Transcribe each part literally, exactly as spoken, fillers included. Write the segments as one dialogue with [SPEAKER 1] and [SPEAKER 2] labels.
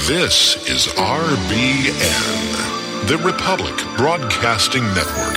[SPEAKER 1] This is R B N, the Republic Broadcasting Network.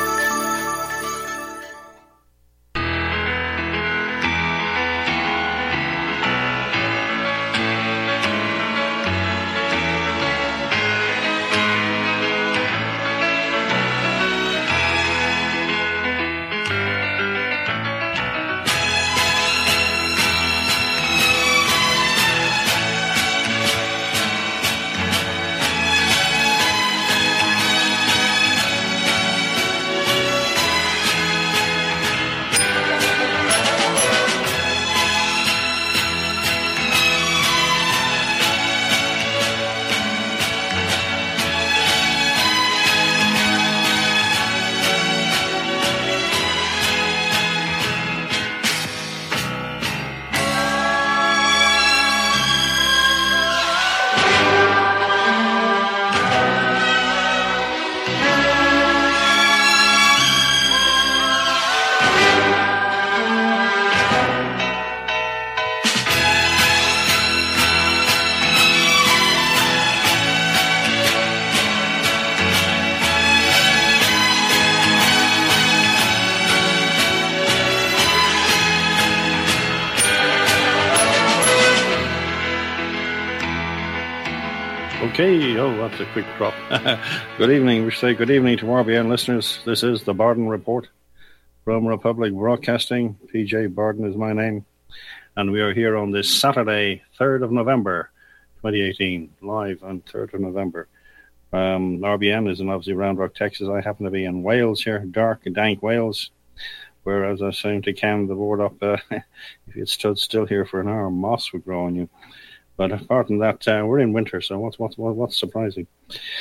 [SPEAKER 2] Okay, oh, that's a quick drop. Good evening. We say good evening to R B N listeners. This is the Barden Report from Republic Broadcasting. P J Barden is my name. And we are here on this Saturday, third of November, twenty eighteen, live on third of November. Um, R B N is in obviously Round Rock, Texas. I happen to be in Wales here, dark, dank Wales, where, as I was saying to Cam, the board up, uh, if you had stood still here for an hour, moss would grow on you. But apart from that, uh, we're in winter, so what's what's what's surprising?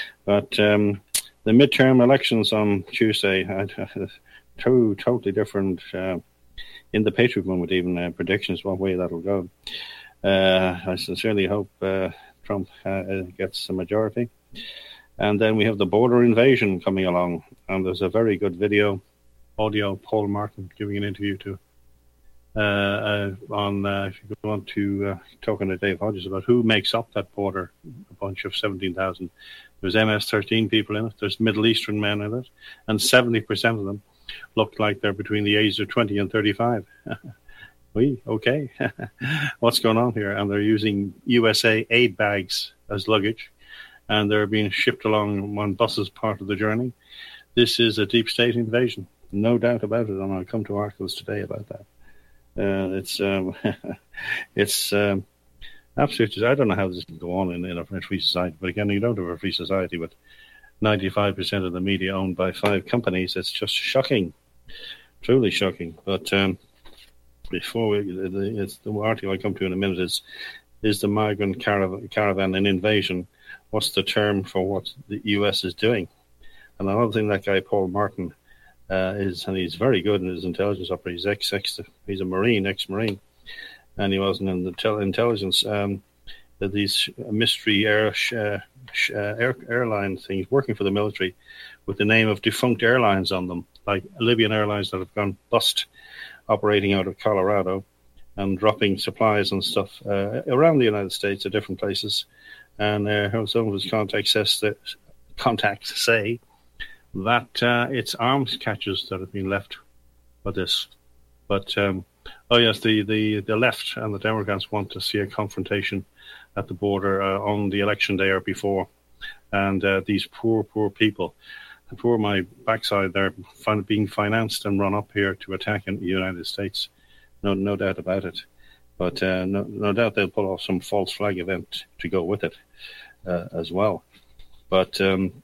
[SPEAKER 2] But um, the midterm elections on Tuesday had uh, two totally different, uh, in the Patriot movement, even uh, predictions what way that'll go. Uh, I sincerely hope uh, Trump uh, gets a majority. And then we have the border invasion coming along, and there's a very good video, audio, Paul Martin giving an interview to. Uh, uh, on uh, if you want to uh, talking to Dave Hodges about who makes up that border, a bunch of seventeen thousand. There's M S thirteen people in it. There's Middle Eastern men in it, and seventy percent of them look like they're between the ages of twenty and thirty-five. We okay, what's going on here? And they're using U S A aid bags as luggage, and they're being shipped along on buses part of the journey. This is a deep state invasion, no doubt about it, and I'll come to articles today about that. Uh, it's um, it's um, absolutely. I don't know how this can go on in, in a free society. But again, you don't have a free society with ninety-five percent of the media owned by five companies. It's just shocking, truly shocking. But um, before we, the, it's the article I come to in a minute is is the migrant caravan, caravan an invasion? What's the term for what the U S is doing? And another thing, that guy Paul Martin. Uh, is and he's very good in his intelligence opera. He's ex, ex he's a Marine, ex-Marine, and he wasn't in the tel- intelligence. Um, that these mystery air, uh, uh, air airline things working for the military, with the name of defunct airlines on them, like Libyan airlines that have gone bust, operating out of Colorado, and dropping supplies and stuff uh, around the United States at different places. And uh, some of his contacts says that contacts say. that uh, it's arms catches that have been left for this. But, um, oh yes, the, the, the left and the Democrats want to see a confrontation at the border uh, on the election day or before. And uh, these poor, poor people, poor my backside, they're fin- being financed and run up here to attack in the United States. No no doubt about it. But uh, no, no doubt they'll pull off some false flag event to go with it uh, as well. But... Um,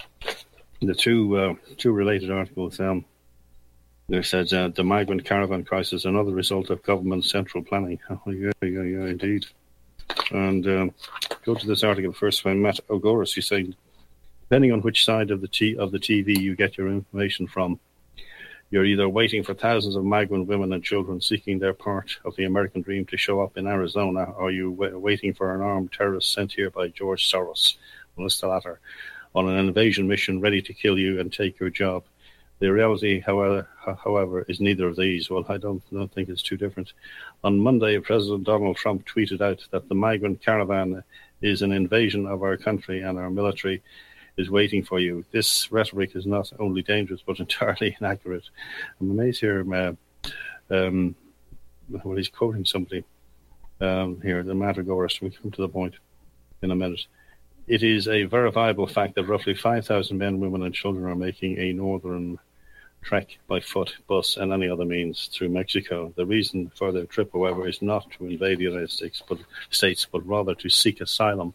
[SPEAKER 2] The two uh, two related articles, um, there says uh, the migrant caravan crisis, another result of government central planning. Oh, yeah, yeah, yeah, indeed. And um, go to this article first by Matt Ogoris. He's saying, depending on which side of the t- of the T V you get your information from, you're either waiting for thousands of migrant women and children seeking their part of the American dream to show up in Arizona, or you w- waiting for an armed terrorist sent here by George Soros. Well, it's the latter. On an invasion mission ready to kill you and take your job. The reality, however, however, is neither of these. Well, I don't, don't think it's too different. On Monday, President Donald Trump tweeted out that the migrant caravan is an invasion of our country and our military is waiting for you. This rhetoric is not only dangerous but entirely inaccurate. I'm amazed here. Uh, um, well, he's quoting somebody um, here, the Matagorist. We come to the point in a minute. It is a verifiable fact that roughly five thousand men, women, and children are making a northern trek by foot, bus, and any other means through Mexico. The reason for their trip, however, is not to invade the United States, but states, but rather to seek asylum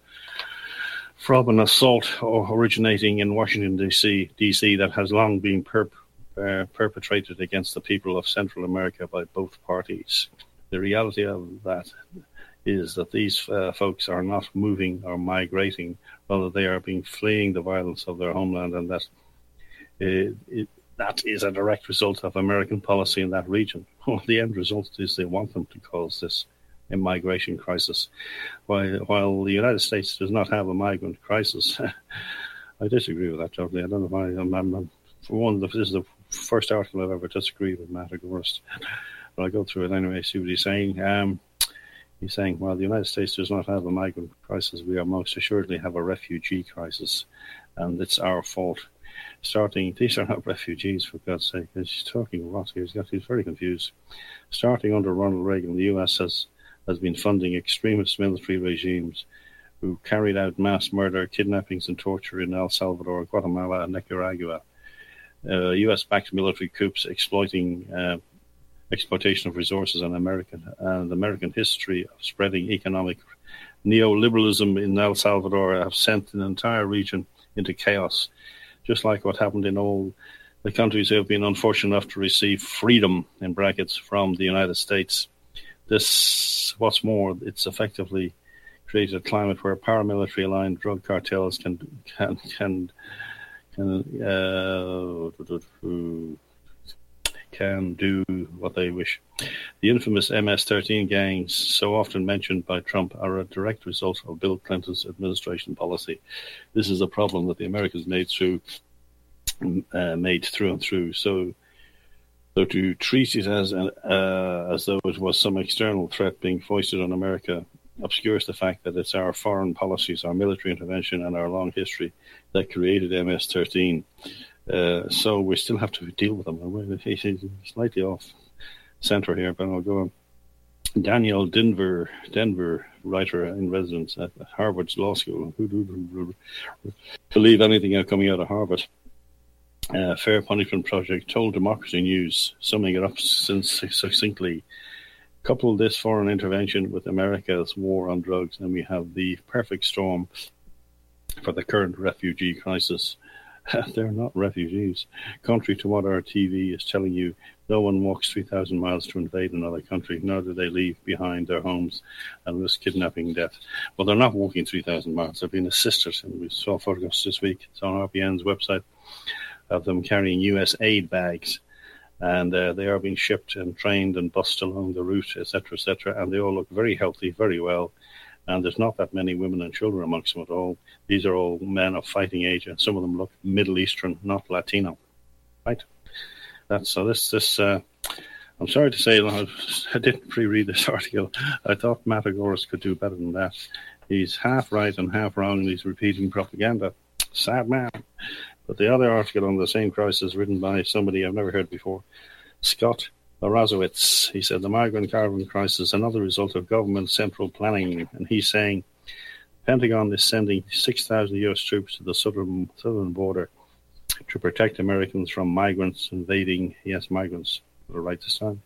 [SPEAKER 2] from an assault originating in Washington, D C, D C that has long been perp- uh, perpetrated against the people of Central America by both parties. The reality of that is that these uh, folks are not moving or migrating, rather they are being fleeing the violence of their homeland, and that uh, it, that is a direct result of American policy in that region. Well, the end result is they want them to cause this a migration crisis. While, while the United States does not have a migrant crisis, I disagree with that totally. I don't know why. I'm, I'm, I'm, for one, this is the first article I've ever disagreed with Matagorist. But I'll go through it anyway, see what he's saying. Um, he's saying, while the United States does not have a migrant crisis, we are most assuredly have a refugee crisis, and it's our fault. Starting, these are not refugees, for God's sake. He's talking what? He's got, he's very confused. Starting under Ronald Reagan, the U S has has been funding extremist military regimes who carried out mass murder, kidnappings, and torture in El Salvador, Guatemala, and Nicaragua. Uh, U S-backed military coups exploiting uh, exploitation of resources and American and American history of spreading economic neoliberalism in El Salvador have sent an entire region into chaos, just like what happened in all the countries who have been unfortunate enough to receive freedom, in brackets, from the United States. This, what's more, it's effectively created a climate where paramilitary-aligned drug cartels can can can can, uh, can do what they wish. The infamous M S thirteen gangs, so often mentioned by Trump, are a direct result of Bill Clinton's administration policy. This is a problem that the Americans made through, uh, made through and through. So. So to treat it as an, uh, as though it was some external threat being foisted on America obscures the fact that it's our foreign policies, our military intervention, and our long history that created M S thirteen. Uh, so we still have to deal with them. He's slightly off center here, but I'll go on. Daniel Denver, Denver, writer in residence at Harvard's Law School. Who believe anything coming out of Harvard? Uh, Fair Punishment Project told Democracy News, summing it up succinctly, couple this foreign intervention with America's war on drugs, and we have the perfect storm for the current refugee crisis. They're not refugees. Contrary to what our T V is telling you, no one walks three thousand miles to invade another country, nor do they leave behind their homes and risk kidnapping and death. Well, they're not walking three thousand miles. They're being assisted, and we saw photographs this week. It's on R B N's website of them carrying U S aid bags, and uh, they are being shipped and trained and bussed along the route, et cetera, et cetera, and they all look very healthy, very well, and there's not that many women and children amongst them at all. These are all men of fighting age, and some of them look Middle Eastern, not Latino, right? That's so this, this uh, I'm sorry to say, I didn't pre-read this article. I thought Matagorist could do better than that. He's half right and half wrong, and he's repeating propaganda. Sad man. But the other article on the same crisis, written by somebody I've never heard before, Scott Larozowitz, he said the migrant caravan crisis is another result of government central planning. And he's saying Pentagon is sending six thousand U S troops to the southern southern border to protect Americans from migrants invading, yes, migrants, the right this time,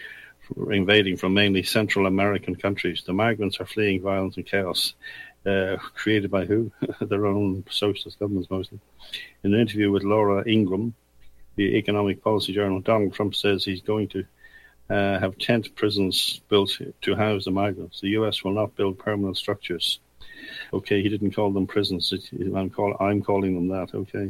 [SPEAKER 2] invading from mainly Central American countries. The migrants are fleeing violence and chaos. Uh, created by who? Their own socialist governments, mostly. In an interview with Laura Ingraham, the economic policy journal, Donald Trump says he's going to uh, have tent prisons built to house the migrants. The U S will not build permanent structures. Okay, he didn't call them prisons. I'm, call, I'm calling them that, okay.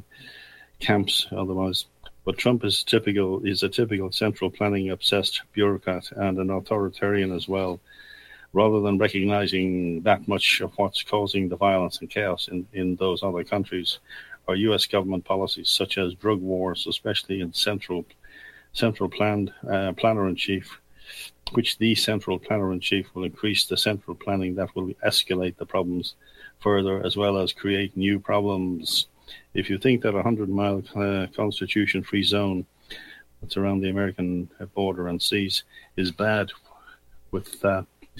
[SPEAKER 2] Camps, otherwise. But Trump is typical. Is a typical central planning obsessed bureaucrat and an authoritarian as well. Rather than recognizing that much of what's causing the violence and chaos in, in those other countries, are U S government policies such as drug wars, especially in central central planned uh, planner-in-chief, which the central planner-in-chief will increase the central planning that will escalate the problems further, as well as create new problems. If you think that a hundred-mile uh, constitution-free zone that's around the American border and seas is bad with uh,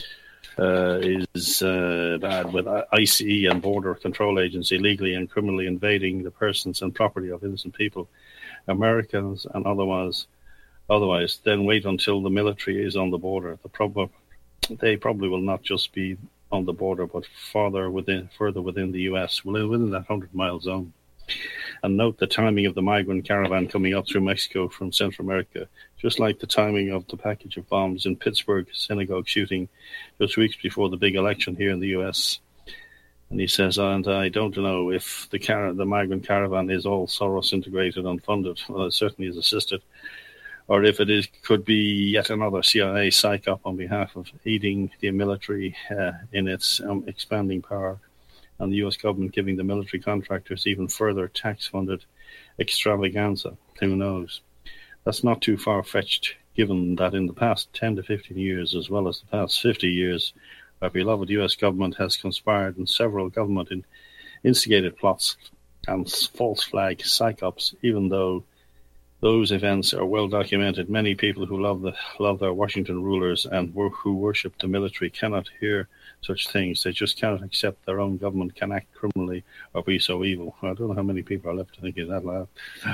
[SPEAKER 2] uh, is uh, bad with I C E and Border Control Agency illegally and criminally invading the persons and property of innocent people, Americans and otherwise, otherwise, then wait until the military is on the border. The problem, they probably will not just be on the border, but farther within, further within the U S, within that hundred-mile zone. And note the timing of the migrant caravan coming up through Mexico from Central America, just like the timing of the package of bombs in Pittsburgh synagogue shooting just weeks before the big election here in the U S. And he says, and I don't know if the car- the migrant caravan is all Soros integrated and funded. Well, it certainly is assisted. Or if it is, could be yet another C I A psych-op on behalf of aiding the military uh, in its um, expanding power, and the U S government giving the military contractors even further tax-funded extravaganza. Who knows? That's not too far-fetched, given that in the past ten to fifteen years, as well as the past fifty years, our beloved U S government has conspired in several government-instigated plots and false flag psych-ops, even though those events are well documented. Many people who love the love their Washington rulers and who worship the military cannot hear such things. They just cannot accept their own government can act criminally or be so evil. I don't know how many people are left thinking that loud.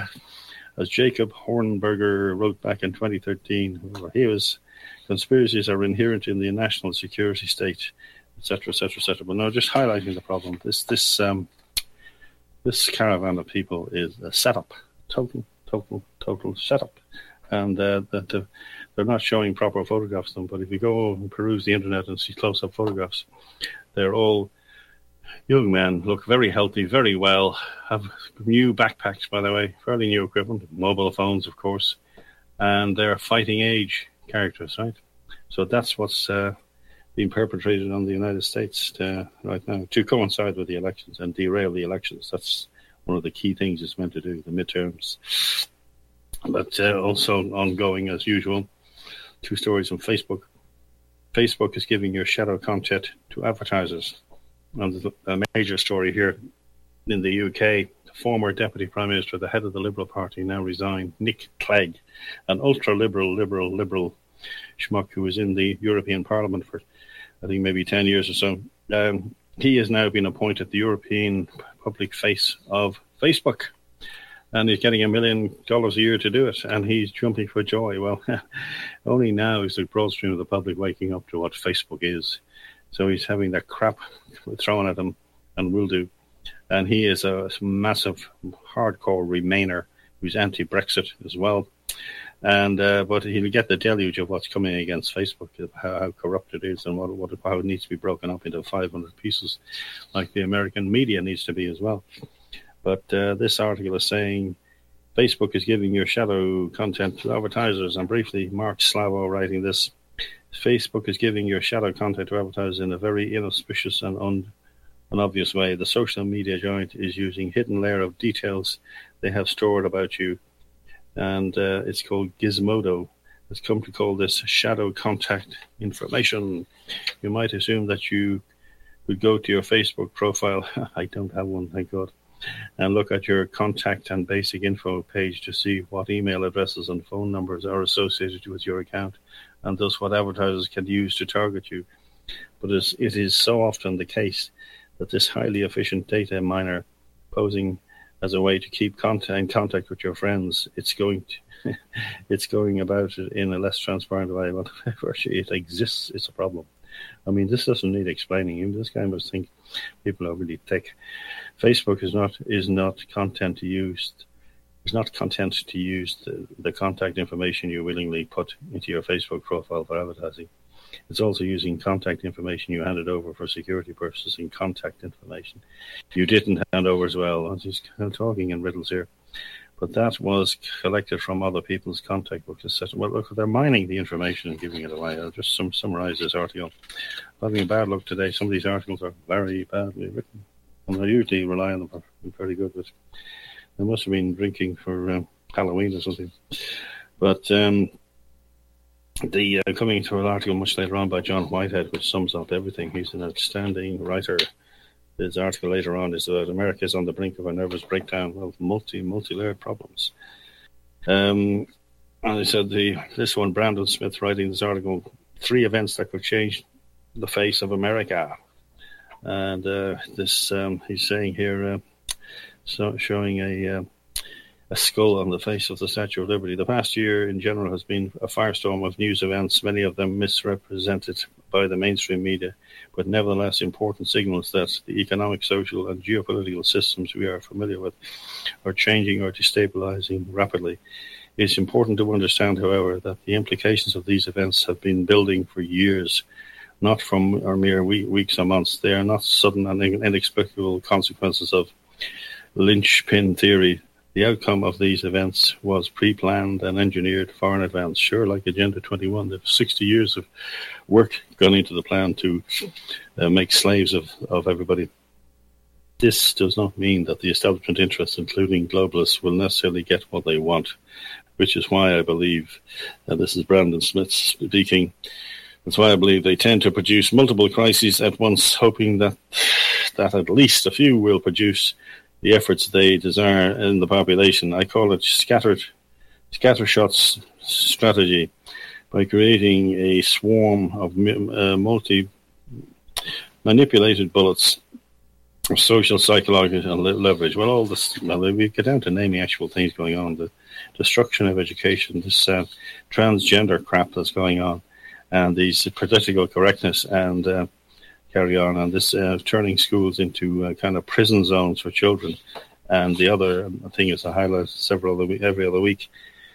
[SPEAKER 2] As Jacob Hornberger wrote back in twenty thirteen, he was, conspiracies are inherent in the national security state, et cetera, et cetera, et cetera. But no, just highlighting the problem. This this um, this caravan of people is a setup, total. Total, total setup, and uh, that the, they're not showing proper photographs of them. But if you go and peruse the internet and see close-up photographs, they're all young men, look very healthy, very well, have new backpacks, by the way, fairly new equipment, mobile phones, of course, and they're fighting age characters, right? So that's what's uh, being perpetrated on the United States to, right now to coincide with the elections and derail the elections. That's one of the key things it's meant to do, the midterms. But uh, also ongoing, as usual, two stories on Facebook. Facebook is giving your shadow content to advertisers. And a major story here in the U K, the former Deputy Prime Minister, the head of the Liberal Party, now resigned, Nick Clegg, an ultra-liberal, liberal, liberal schmuck who was in the European Parliament for, I think, maybe ten years or so. Um, he has now been appointed the European public face of Facebook, and he's getting a million dollars a year to do it, and he's jumping for joy. Well, only now is the broad stream of the public waking up to what Facebook is. So he's having that crap thrown at him, and will do. And he is a massive, hardcore Remainer who's anti-Brexit as well. And uh, but he'll get the deluge of what's coming against Facebook, how, how corrupt it is, and what, what how it needs to be broken up into five hundred pieces, like the American media needs to be as well. But uh, this article is saying Facebook is giving your shadow content to advertisers. And briefly, Mark Slavo writing this: Facebook is giving your shadow content to advertisers in a very inauspicious and un- unobvious way. The social media giant is using hidden layer of details they have stored about you, and uh, it's called Gizmodo. It's come to call this shadow contact information. You might assume that you would go to your Facebook profile. I don't have one, thank God. And look at your contact and basic info page to see what email addresses and phone numbers are associated with your account, and thus what advertisers can use to target you. But it is so often the case that this highly efficient data miner, posing as a way to keep contact, in contact with your friends, it's going to, it's going about it in a less transparent way. But virtually it exists, it's a problem. I mean, this doesn't need explaining. Even this guy must think people are really thick. Facebook is not is not content to use. Is not content to use the, the contact information you willingly put into your Facebook profile for advertising. It's also using contact information you handed over for security purposes and contact information you didn't hand over as well. I'm just kind of talking in riddles here. But that was collected from other people's contact books, et cetera. Well, look, they're mining the information and giving it away. I'll just sum, summarize this article. I'm having a bad look today. Some of these articles are very badly written, and I usually rely on them for very good, but they must have been drinking for um, Halloween or something. But um, the uh, coming to an article much later on by John Whitehead, which sums up everything. He's an outstanding writer. His article later on is that America is on the brink of a nervous breakdown of multi, multi-layered problems. Um, and I said, the this one, Brandon Smith, writing this article, three events that could change the face of America. And uh, this, um, he's saying here, uh, so showing a uh, a skull on the face of the Statue of Liberty. The past year in general has been a firestorm of news events, many of them misrepresented by the mainstream media, but nevertheless important signals that the economic, social and geopolitical systems we are familiar with are changing or destabilizing rapidly. It's important to understand, however, that the implications of these events have been building for years, not from our mere weeks or months. They are not sudden and inexplicable consequences of linchpin theory. The outcome of these events was pre-planned and engineered far in advance. Sure, like Agenda twenty-one, there's sixty years of work gone into the plan to uh, make slaves of, of everybody. This does not mean that the establishment interests, including globalists, will necessarily get what they want, which is why I believe, and this is Brandon Smith speaking, that's why I believe they tend to produce multiple crises at once, hoping that that at least a few will produce the efforts they desire in the population. I call it scattered, scattershot strategy, by creating a swarm of uh, multi-manipulated bullets of social, psychological and leverage. Well, all this, well, we get down to naming actual things going on, the destruction of education, this uh, transgender crap that's going on, and these political correctness and uh, carry on, and this uh, turning schools into uh, kind of prison zones for children. And the other thing is I highlight several other week, every other week,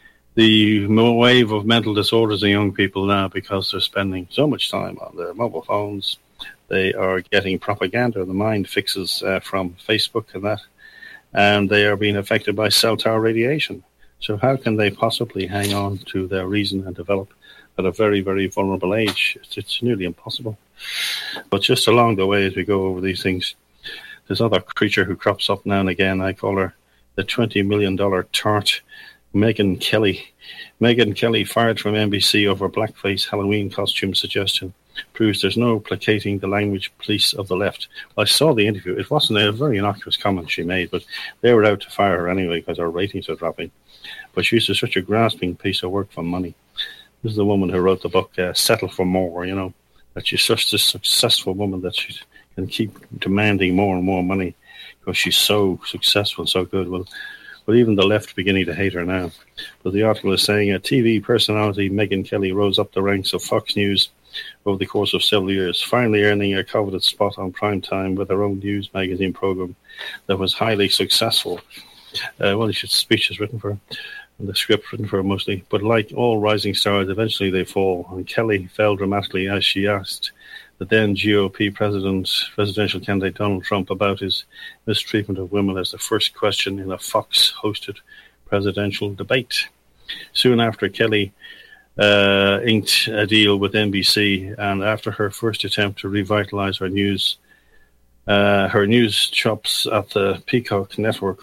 [SPEAKER 2] the wave of mental disorders in young people now, because they're spending so much time on their mobile phones. They are getting propaganda, the mind fixes uh, from Facebook and that, and they are being affected by cell tower radiation. So how can they possibly hang on to their reason and develop at a very, very vulnerable age? It's, it's nearly impossible. But just along the way, as we go over these things, this other creature who crops up now and again, I call her the twenty million dollars tart, Megyn Kelly. Megyn Kelly, fired from N B C over blackface Halloween costume suggestion, proves there's no placating the language police of the left. Well, I saw the interview. It wasn't a very innocuous comment she made, but they were out to fire her anyway because her ratings are dropping. But she's such a grasping piece of work for money. This is the woman who wrote the book, uh, Settle for More, you know, that she's such a successful woman that she can keep demanding more and more money because she's so successful, so good. Well, but even the left beginning to hate her now. But the article is saying a T V personality, Megyn Kelly, rose up the ranks of Fox News over the course of several years, finally earning a coveted spot on prime time with her own news magazine program that was highly successful. Uh, well, she speech is written for her, and the script written for her mostly. But like all rising stars, eventually they fall. And Kelly fell dramatically as she asked the then G O P president, presidential candidate Donald Trump about his mistreatment of women as the first question in a Fox-hosted presidential debate. Soon after, Kelly uh, inked a deal with N B C, and after her first attempt to revitalize her news, uh, her news chops at the Peacock network,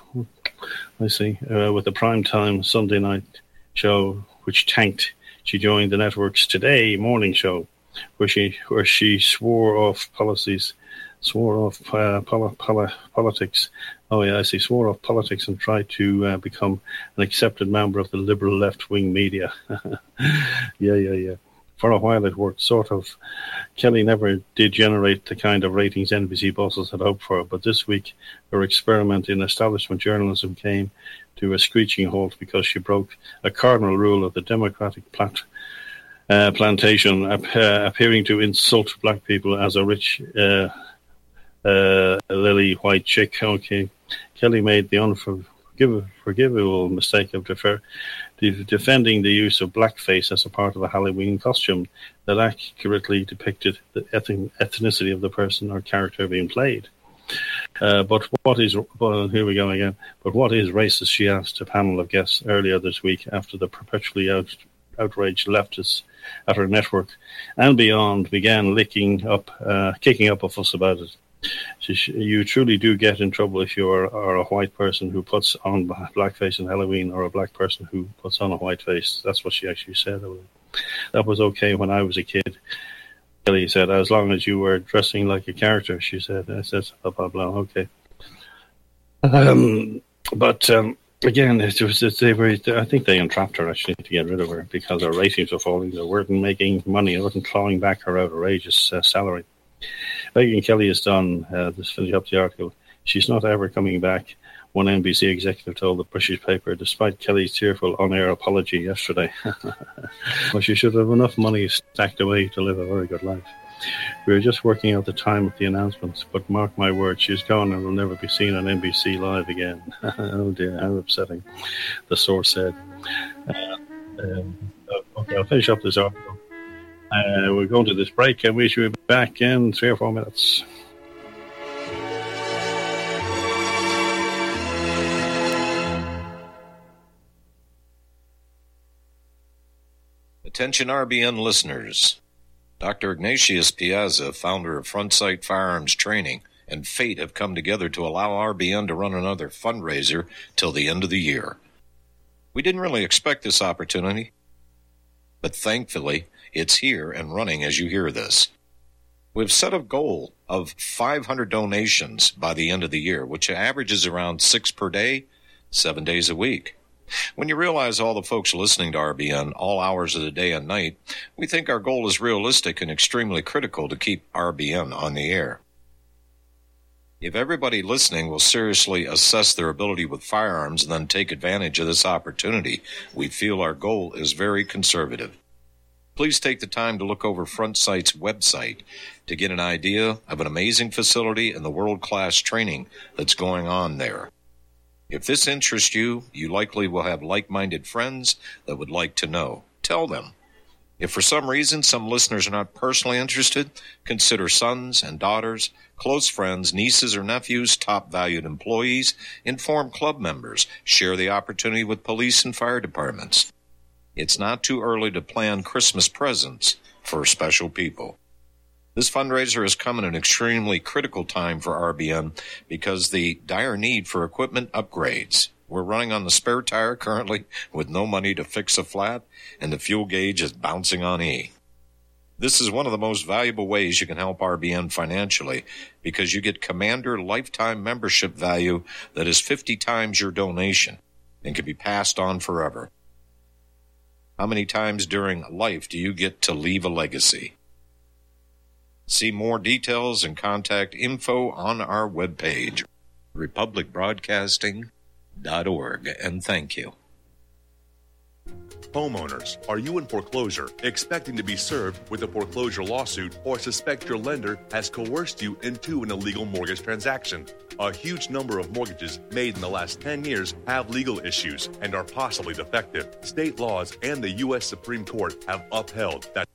[SPEAKER 2] I see, uh, with the primetime Sunday night show, which tanked, she joined the network's Today morning show, where she where she swore off policies, swore off uh, poli- poli- politics. Oh yeah, I see. Swore off politics and tried to uh, become an accepted member of the liberal left-wing media. yeah, yeah, yeah. For a while it worked, sort of. Kelly never did generate the kind of ratings N B C bosses had hoped for, but this week her experiment in establishment journalism came to a screeching halt because she broke a cardinal rule of the Democratic plat- uh, plantation, uh, appearing to insult black people as a rich uh, uh, lily white chick. Okay, Kelly made the unforgivable mistake of defer- de- defending the use of blackface as a part of a Halloween costume that accurately depicted the eth- ethnicity of the person or character being played. Uh, but what is, well, here we go again, but what is racist, she asked a panel of guests earlier this week after the perpetually out, outraged leftists at her network and beyond began licking up, uh, kicking up a fuss about it. So you truly do get in trouble if you are, are a white person who puts on blackface in Halloween or a black person who puts on a white face. That's what she actually said. That was okay when I was a kid. Kelly said, as long as you were dressing like a character, she said. I said, blah, blah, blah, okay. Um, but um, again, it was, it, they were, I think they entrapped her, actually, to get rid of her because her ratings were falling. They weren't making money. They wasn't clawing back her outrageous uh, salary. Megyn Kelly has done, uh, this finish up the article, she's not ever coming back, one N B C executive told the British paper, despite Kelly's tearful on-air apology yesterday. Well, she should have enough money stacked away to live a very good life. We were just working out the time of the announcements, but mark my words, she's gone and will never be seen on N B C Live again. Oh dear, how upsetting, the source said. Uh, um, okay, I'll finish up this article. Uh, we're going to this break and we should be back in three or four minutes.
[SPEAKER 3] Attention R B N listeners. Doctor Ignatius Piazza, founder of Frontsight Firearms Training, and Fate have come together to allow R B N to run another fundraiser till the end of the year. We didn't really expect this opportunity, but thankfully, it's here and running as you hear this. We've set a goal of five hundred donations by the end of the year, which averages around six per day, seven days a week. When you realize all the folks listening to R B N all hours of the day and night, we think our goal is realistic and extremely critical to keep R B N on the air. If everybody listening will seriously assess their ability with firearms and then take advantage of this opportunity, we feel our goal is very conservative. Please take the time to look over Frontsight's website to get an idea of an amazing facility and the world-class training that's going on there. If this interests you, you likely will have like-minded friends that would like to know. Tell them. If for some reason some listeners are not personally interested, consider sons and daughters, close friends, nieces or nephews, top valued employees, inform club members, share the opportunity with police and fire departments. It's not too early to plan Christmas presents for special people. This fundraiser has come at an extremely critical time for R B N because the dire need for equipment upgrades. We're running on the spare tire currently with no money to fix a flat, and the fuel gauge is bouncing on E. This is one of the most valuable ways you can help R B N financially because you get Commander lifetime membership value that is fifty times your donation and can be passed on forever. How many times during life do you get to leave a legacy? See more details and contact info on our webpage, republic broadcasting dot org, and thank you.
[SPEAKER 4] Homeowners, are you in foreclosure, expecting to be served with a foreclosure lawsuit, or suspect your lender has coerced you into an illegal mortgage transaction? A huge number of mortgages made in the last ten years have legal issues and are possibly defective. State laws and the U S Supreme Court have upheld that.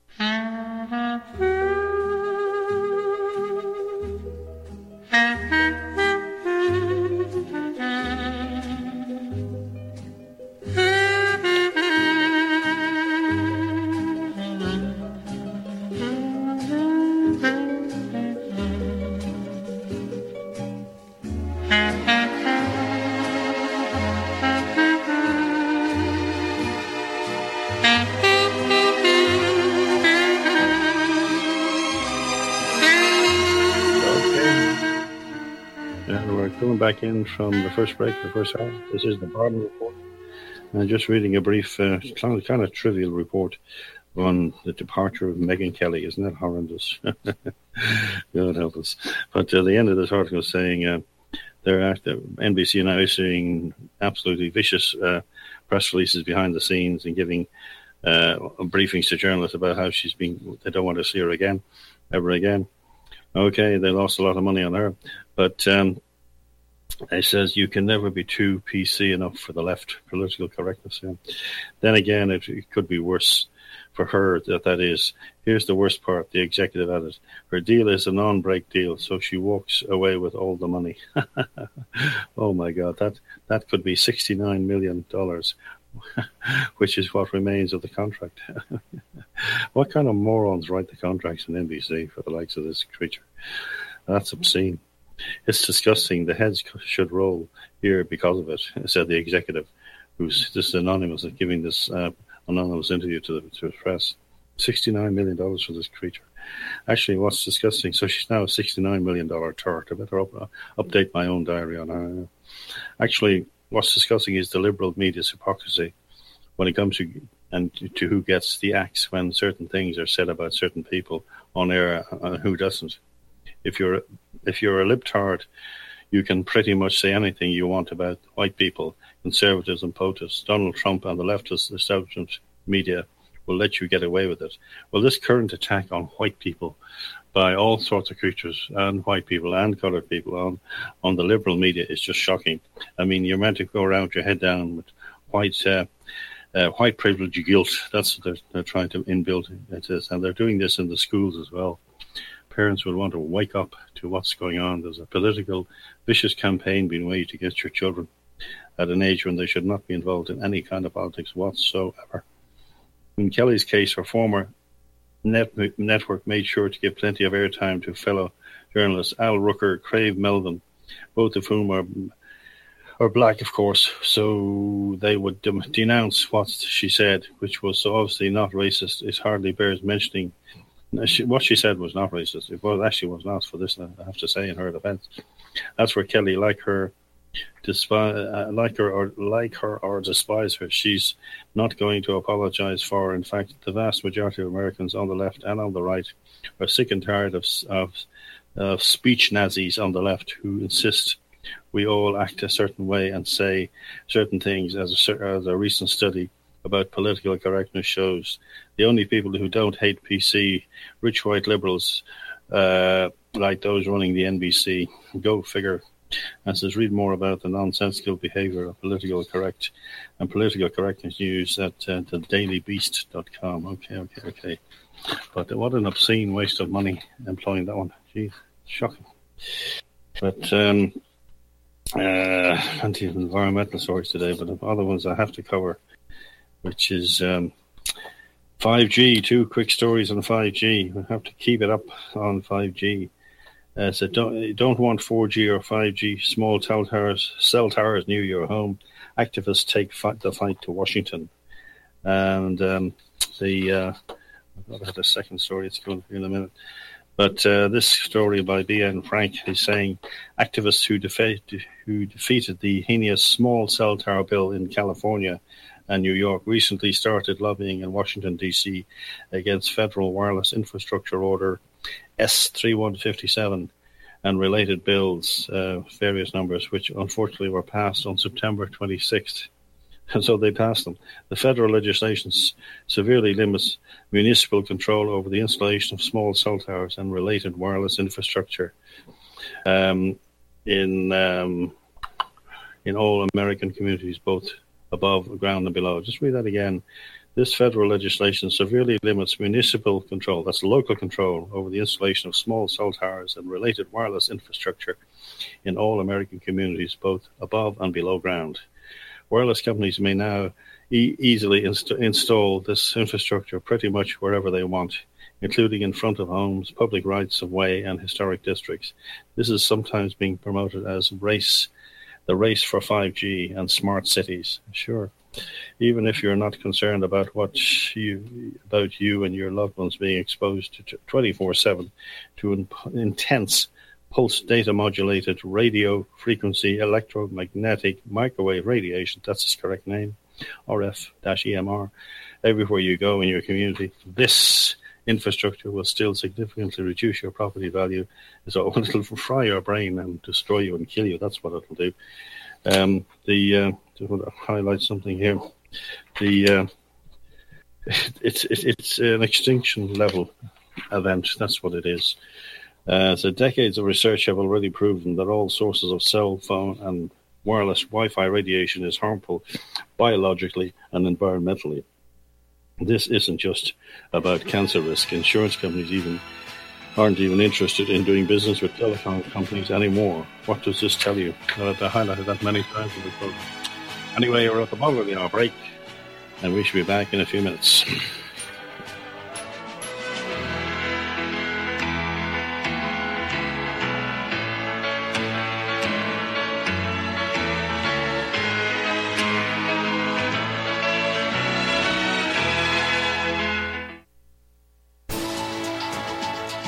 [SPEAKER 2] Back in from the first break, the first hour. This is the Barden Report. Uh, just reading a brief, uh, kind, of, kind of trivial report on the departure of Megyn Kelly. Isn't that horrendous? God help us. But uh, the end of this article is saying uh, they're at the N B C now issuing absolutely vicious uh, press releases behind the scenes and giving uh, briefings to journalists about how she's been, they don't want to see her again, ever again. Okay, they lost a lot of money on her. But um, it says you can never be too P C enough for the left, political correctness. Yeah. Then again, it, it could be worse for her. That that is, here's the worst part, the executive added. Her deal is a non-break deal, so she walks away with all the money. Oh my God, that, that could be sixty-nine million dollars, which is what remains of the contract. What kind of morons write the contracts in N B C for the likes of this creature? That's obscene. It's disgusting. The heads should roll here because of it, said the executive, who's this is anonymous, giving this uh, anonymous interview to the, to the press. sixty-nine million dollars for this creature. Actually, what's disgusting, so she's now a sixty-nine million dollars tort. I better up, uh, update my own diary on her. Actually, what's disgusting is the liberal media's hypocrisy when it comes to and to, to who gets the axe when certain things are said about certain people on air and who doesn't. If you're if you're a libtard, you can pretty much say anything you want about white people, conservatives and POTUS. Donald Trump and the leftist establishment media will let you get away with it. Well, this current attack on white people by all sorts of creatures and white people and coloured people on, on the liberal media is just shocking. I mean, you're meant to go around with your head down with white uh, uh, white privilege guilt. That's what they're, they're trying to inbuild into this. And they're doing this in the schools as well. Parents will want to wake up to what's going on. There's a political, vicious campaign being waged against your children at an age when they should not be involved in any kind of politics whatsoever. In Kelly's case, her former net, network made sure to give plenty of airtime to fellow journalists Al Rooker, Crave Melvin, both of whom are are black, of course, so they would de- denounce what she said, which was so obviously not racist. It hardly bears mentioning. She, what she said was not racist. It was actually was not, for this, I have to say, in her defense. That's where Kelly, like her, despise, uh, like her or like her or despise her, she's not going to apologize for. In fact, the vast majority of Americans on the left and on the right are sick and tired of of, of speech Nazis on the left who insist we all act a certain way and say certain things. As a, as a recent study about political correctness shows, the only people who don't hate P C, rich white liberals, uh, like those running the N B C. Go figure. And says, read more about the nonsensical behaviour of political correct and political correctness news at uh, the daily beast dot com. Okay, okay, okay. But what an obscene waste of money employing that one. Jeez, shocking. But um, uh, plenty of environmental stories today, but the other ones I have to cover, which is um, five G. Two quick stories on five G. We have to keep it up on five G. Uh, so don't don't want four G or five G. Small cell towers, cell towers near your home. Activists take fight, the fight to Washington. And um, the uh, I've got a second story. It's going to be in a minute. But uh, this story by B N Frank is saying activists who, defa- who defeated the heinous small cell tower bill in California and New York recently started lobbying in Washington, D C against federal wireless infrastructure order S thirty-one fifty-seven and related bills, uh, various numbers, which unfortunately were passed on September twenty-sixth. And so they passed them. The federal legislation severely limits municipal control over the installation of small cell towers and related wireless infrastructure um, in um, in all American communities, both above ground and below. Just read that again. This federal legislation severely limits municipal control, that's local control, over the installation of small cell towers and related wireless infrastructure in all American communities, both above and below ground. Wireless companies may now e- easily inst- install this infrastructure pretty much wherever they want, including in front of homes, public rights of way, and historic districts. This is sometimes being promoted as race, the race for five G and smart cities. Sure. Even if you're not concerned about what you about you and your loved ones being exposed to twenty-four seven to in, intense pulse data modulated radio frequency electromagnetic microwave radiation, that's its correct name, R F E M R, everywhere you go in your community, this infrastructure will still significantly reduce your property value. So it'll fry your brain and destroy you and kill you. That's what it'll do. Um, the uh, just want to highlight something here. The uh, it's it, it's an extinction level event. That's what it is. Uh, so decades of research have already proven that all sources of cell phone and wireless Wi-Fi radiation is harmful biologically and environmentally. This isn't just about cancer risk. Insurance companies even aren't even interested in doing business with telecom companies anymore. What does this tell you? I highlighted that many times in the program. Anyway, we're at the bottom of the hour break, and we should be back in a few minutes.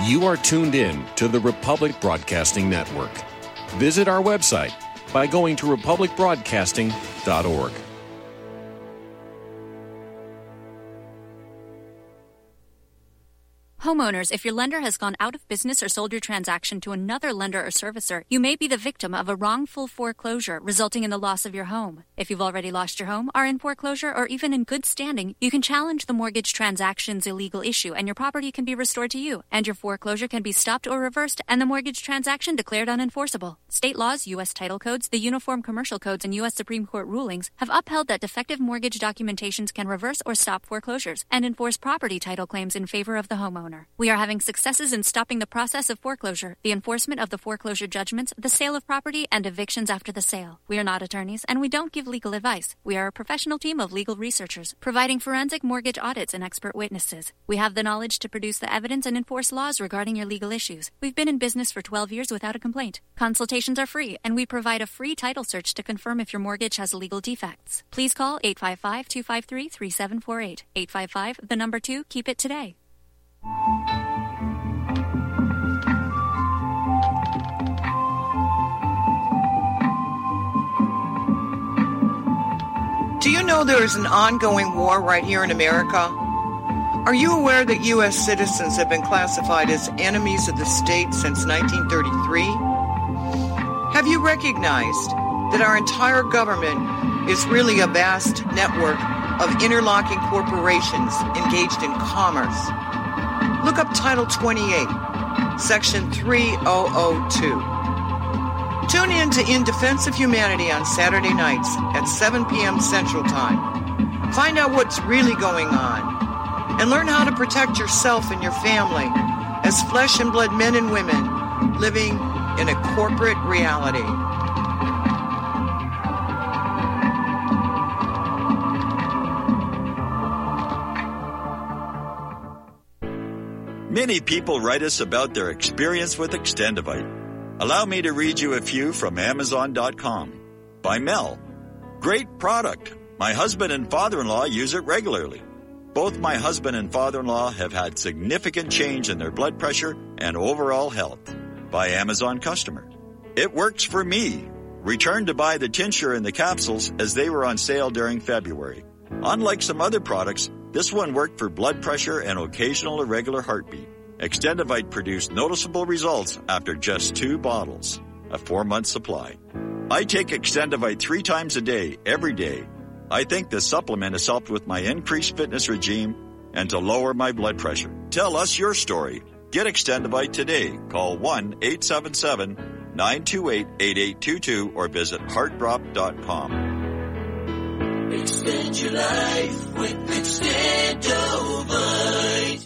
[SPEAKER 5] You are tuned in to the Republic Broadcasting Network. Visit our website by going to republic broadcasting dot org.
[SPEAKER 6] Homeowners, if your lender has gone out of business or sold your transaction to another lender or servicer, you may be the victim of a wrongful foreclosure, resulting in the loss of your home. If you've already lost your home, are in foreclosure, or even in good standing, you can challenge the mortgage transaction's illegal issue, and your property can be restored to you, and your foreclosure can be stopped or reversed, and the mortgage transaction declared unenforceable. State laws, U S title codes, the Uniform Commercial Codes, and U S Supreme Court rulings have upheld that defective mortgage documentations can reverse or stop foreclosures and enforce property title claims in favor of the homeowner. We are having successes in stopping the process of foreclosure, the enforcement of the foreclosure judgments, the sale of property, and evictions after the sale. We are not attorneys, and we don't give legal advice. We are a professional team of legal researchers, providing forensic mortgage audits and expert witnesses. We have the knowledge to produce the evidence and enforce laws regarding your legal issues. We've been in business for twelve years without a complaint. Consultations are free, and we provide a free title search to confirm if your mortgage has legal defects. Please call eight five five, two five three, three seven four eight. eight five five, the number two, keep it today.
[SPEAKER 7] Do you know there is an ongoing war right here in America? Are you aware that U S citizens have been classified as enemies of the state since nineteen thirty-three? Have you recognized that our entire government is really a vast network of interlocking corporations engaged in commerce? Look up Title twenty-eight, Section three thousand two. Tune in to In Defense of Humanity on Saturday nights at seven p.m. Central Time. Find out what's really going on and learn how to protect yourself and your family as flesh and blood men and women living in a corporate reality.
[SPEAKER 8] Many people write us about their experience with Extendivite. Allow me to read you a few from Amazon dot com. By Mel. Great product. My husband and father-in-law use it regularly. Both my husband and father-in-law have had significant change in their blood pressure and overall health. By Amazon customer. It works for me. Returned to buy the tincture and the capsules as they were on sale during February. Unlike some other products, this one worked for blood pressure and occasional irregular heartbeat. Extendivite produced noticeable results after just two bottles, a four-month supply. I take Extendivite three times a day, every day. I think this supplement has helped with my increased fitness regime and to lower my blood pressure. Tell us your story. Get Extendivite today. Call one eight seven seven, nine two eight, eight eight two two or visit heart drop dot com.
[SPEAKER 9] Extend your life with Extendivite.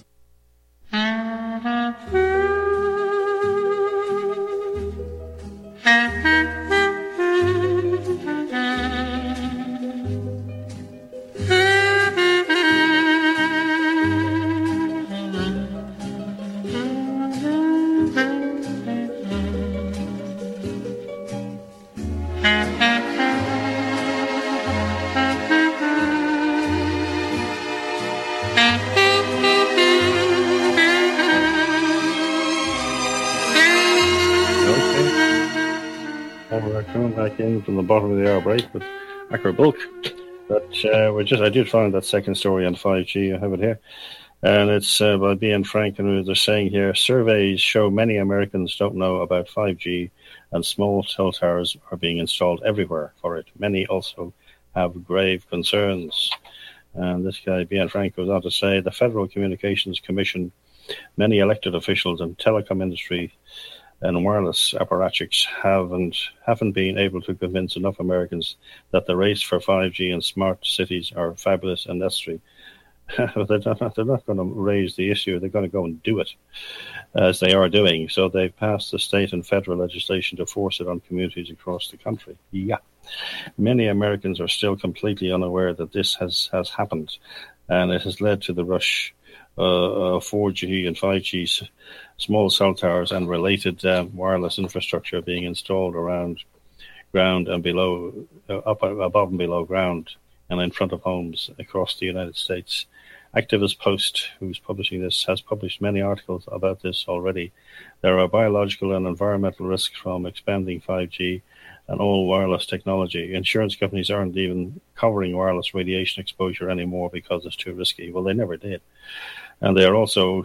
[SPEAKER 2] Coming back in from the bottom of the hour break with Acker Bulk. But uh, we just I did find that second story on five G. I have it here. And it's uh, by B N Frank, and they're saying here, surveys show many Americans don't know about five G and small cell towers are being installed everywhere for it. Many also have grave concerns. And this guy, B N Frank, goes on to say, the Federal Communications Commission, many elected officials and telecom industry and wireless apparatchiks haven't haven't been able to convince enough Americans that the race for five G and smart cities are fabulous and necessary. they're, not, they're not going to raise the issue. They're going to go and do it, as they are doing. So they've passed the state and federal legislation to force it on communities across the country. Yeah. Many Americans are still completely unaware that this has, has happened, and it has led to the rush uh, of four G and five G small cell towers and related um, wireless infrastructure being installed around ground and below, uh, up above and below ground, and in front of homes across the United States Activist Post, who's publishing this, has published many articles about this already. There are biological and environmental risks from expanding five G and all wireless technology. Insurance companies aren't even covering wireless radiation exposure anymore because it's too risky. Well, they never did. And they are also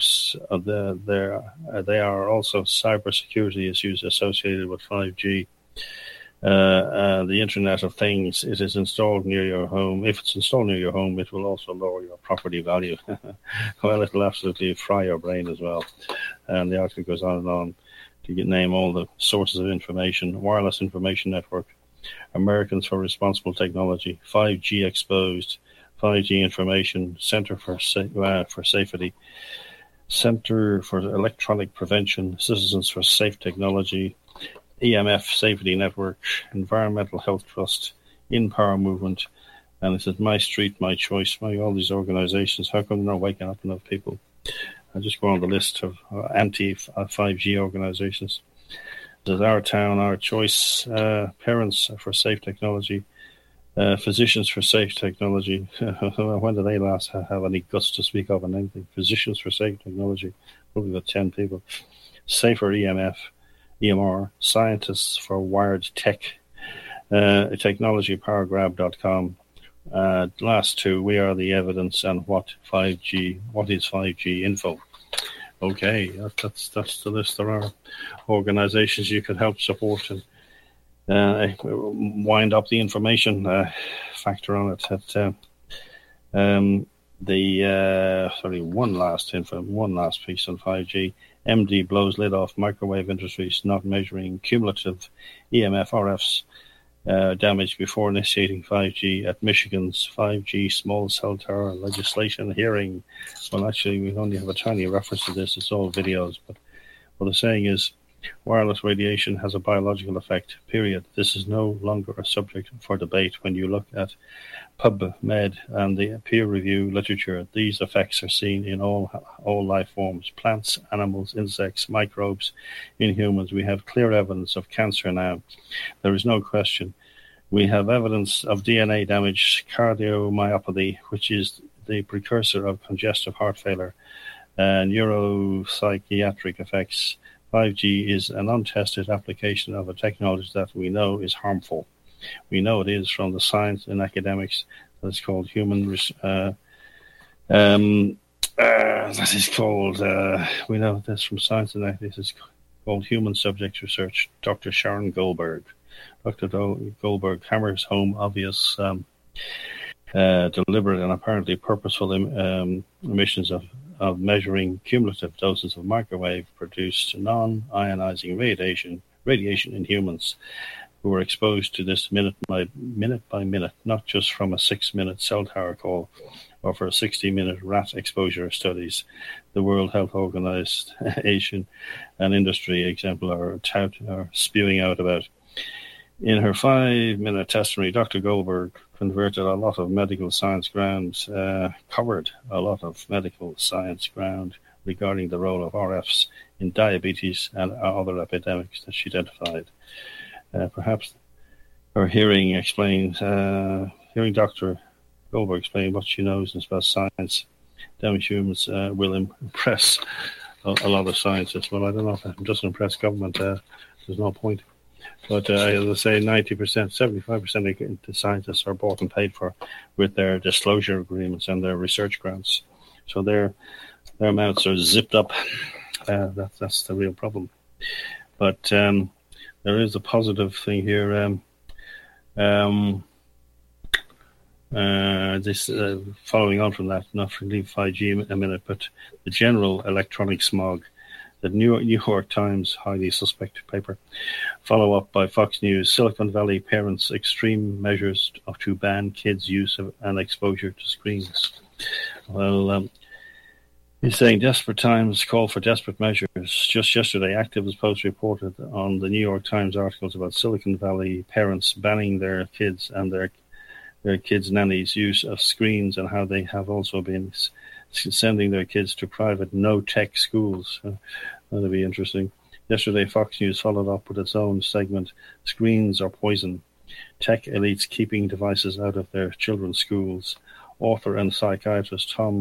[SPEAKER 2] they are also cybersecurity issues associated with five G. Uh, uh, the Internet of Things, it is installed near your home. If it's installed near your home, it will also lower your property value. Well, it will absolutely fry your brain as well. And the article goes on and on to get, name all the sources of information. Wireless Information Network, Americans for Responsible Technology, five G Exposed, five G Information, Center for, Sa- uh, for Safety, Center for Electronic Prevention, Citizens for Safe Technology, E M F Safety Network, Environmental Health Trust, In Power Movement, and it says My Street, My Choice. My, all these organizations, how come they're not waking up enough people? I just go on the list of uh, anti-five G organizations. There's Our Town, Our Choice, uh, Parents for Safe Technology, uh, Physicians for Safe Technology. When do they last have any guts to speak up on anything? Physicians for Safe Technology, probably about ten people. Safer E M F. E M R, Scientists for Wired Tech, uh, technology power grab dot com. Uh, last two, We Are the Evidence and What five G, What is five G Info. Okay, that, that's that's the list. There are organizations you could help support and uh, wind up the information uh, factor on it. At, uh, um, the uh, sorry, one last info, one last piece on five G. M D blows lid off microwave industries not measuring cumulative E M F R Fs uh, damage before initiating five G at Michigan's five G small cell tower legislation hearing. Well, actually, we only have a tiny reference to this. It's all videos. But what they're saying is wireless radiation has a biological effect, period. This is no longer a subject for debate. When you look at PubMed and the peer review literature, these effects are seen in all all life forms, plants, animals, insects, microbes, in humans. We have clear evidence of cancer now. There is no question. We have evidence of D N A damage, cardiomyopathy, which is the precursor of congestive heart failure, uh, neuropsychiatric effects. five G is an untested application of a technology that we know is harmful. We know it is from the science and academics. That's called human. Uh, um, uh, that is called. Uh, we know this from science and academics. It's called human subject research. Doctor Sharon Goldberg. Doctor Goldberg hammers home obvious, um, uh, deliberate, and apparently purposeful um, emissions of. of measuring cumulative doses of microwave-produced non-ionizing radiation radiation in humans who were exposed to this minute by minute by minute, not just from a six-minute cell tower call or for sixty-minute rat exposure studies. The World Health Organization and industry example are, tout, are spewing out about. In her five-minute testimony, Doctor Goldberg converted a lot of medical science ground, uh, covered a lot of medical science ground regarding the role of R Fs in diabetes and other epidemics that she identified. Uh, perhaps her hearing explains, uh, hearing Doctor Goldberg explain what she knows about science, damage humans uh, will impress a, a lot of scientists. Well, I don't know if it doesn't impress government. Uh, there's no point. But uh, as I say, ninety percent, seventy-five percent of the scientists are bought and paid for with their disclosure agreements and their research grants. So their their mouths are zipped up. Uh, that, that's the real problem. But um, there is a positive thing here. Um, um, uh, this uh, following on from that, not to leave five G a minute, but the general electronic smog. The New York Times highly suspect paper, follow up by Fox News. Silicon Valley parents extreme measures to ban kids' use of and exposure to screens. Well, um, he's saying desperate times call for desperate measures. Just yesterday, Activist Post reported on the New York Times articles about Silicon Valley parents banning their kids and their their kids' nannies' use of screens, and how they have also been sending their kids to private no-tech schools. Uh, that'll be interesting. Yesterday, Fox News followed up with its own segment, Screens Are Poison. Tech elites keeping devices out of their children's schools. Author and psychiatrist Tom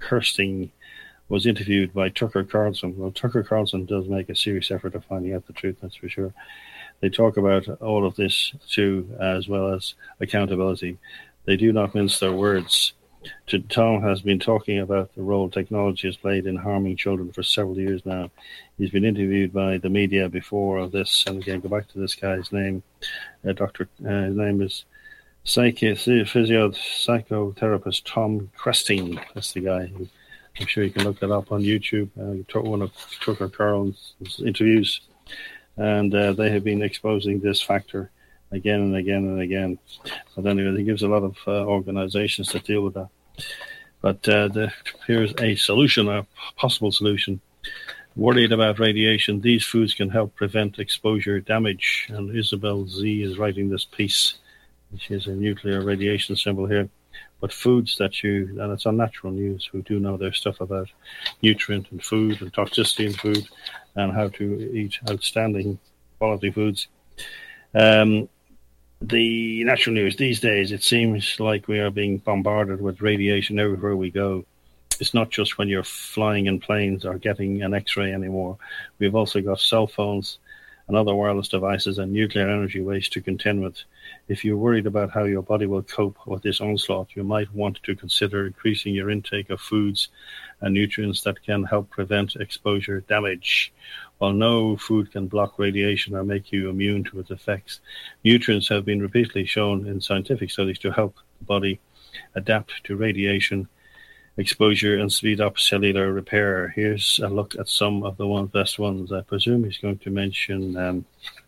[SPEAKER 2] Kirsting was interviewed by Tucker Carlson. Well, Tucker Carlson does make a serious effort of finding out the truth, that's for sure. They talk about all of this too, as well as accountability. They do not mince their words. Tom has been talking about the role technology has played in harming children for several years now. He's been interviewed by the media before of this, and again, go back to this guy's name. Uh, Doctor, uh, his name is Psychi- physio psychotherapist Tom Kirsting. That's the guy. I'm sure you can look that up on YouTube. Uh, one of Tucker Carlson's interviews, and uh, they have been exposing this factor again and again and again. But anyway, it gives a lot of uh, organizations that deal with that. But uh, the, here's a solution, a possible solution. Worried about radiation, these foods can help prevent exposure damage. And Isabel Z is writing this piece. She has a nuclear radiation symbol here. But foods that you, and it's on Natural News, who do know their stuff about nutrient and food and toxicity in food and how to eat outstanding quality foods. Um, the Natural News these days, it seems like we are being bombarded with radiation everywhere we go. It's not just when you're flying in planes or getting an X-ray anymore. We've also got cell phones and other wireless devices and nuclear energy waste to contend with. If you're worried about how your body will cope with this onslaught, you might want to consider increasing your intake of foods and nutrients that can help prevent exposure damage. While no food can block radiation or make you immune to its effects, nutrients have been repeatedly shown in scientific studies to help the body adapt to radiation exposure and speed up cellular repair. Here's a look at some of the one best ones. I presume he's going to mention um,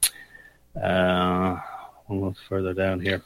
[SPEAKER 2] uh, one month further down here.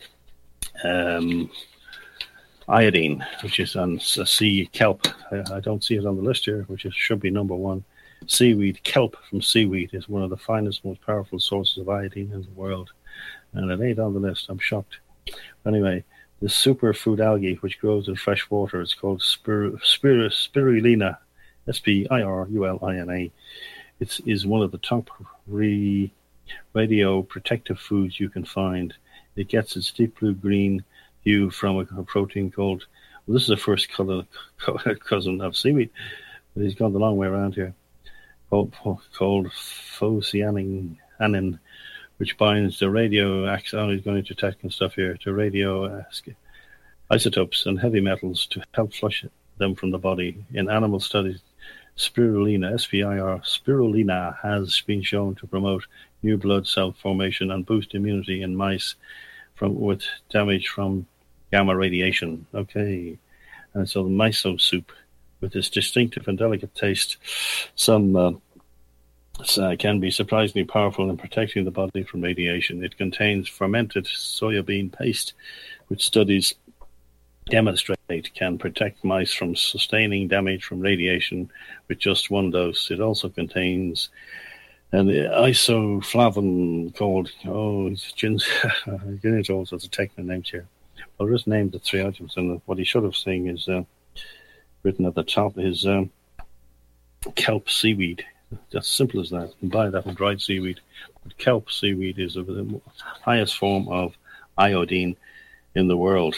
[SPEAKER 2] Um, iodine, which is on sea kelp. I, I don't see it on the list here, which is, should be number one. Seaweed, kelp from seaweed is one of the finest, most powerful sources of iodine in the world. And it ain't on the list. I'm shocked. Anyway, the superfood algae, which grows in fresh water, it's called spir- spir- spirulina, S P I R U L I N A. It is one of the top re- radio protective foods you can find. It gets its deep blue-green hue from a, a protein called, well, this is the first color, co- cousin of seaweed, but he's gone the long way around here, called, called phocyanin, which binds the radio, oh, he's going to tech and stuff here, to radio uh, isotopes and heavy metals to help flush them from the body. In animal studies, spirulina, S P I R, spirulina has been shown to promote new blood cell formation and boost immunity in mice from with damage from gamma radiation. Okay, and so the miso soup, with its distinctive and delicate taste, some uh, Uh, can be surprisingly powerful in protecting the body from radiation. It contains fermented soybean paste, which studies demonstrate can protect mice from sustaining damage from radiation with just one dose. It also contains an isoflavone called, oh, it's gin, it's all sorts of technical names here. I'll just name the three items, and what he should have seen is uh, written at the top is um, kelp seaweed. That's simple as that. You can buy that from dried seaweed. But kelp seaweed is the highest form of iodine in the world.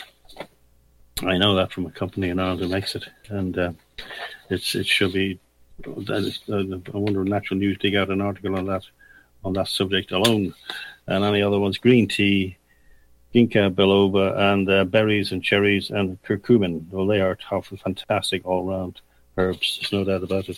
[SPEAKER 2] I know that from a company in Ireland who makes it, and uh, it's it should be. That is, uh, I wonder if Natural News dig out an article on that on that subject alone, and any other ones. Green tea, ginkgo biloba, and uh, berries and cherries and curcumin. Well, they are tough and fantastic all-round herbs. There's no doubt about it.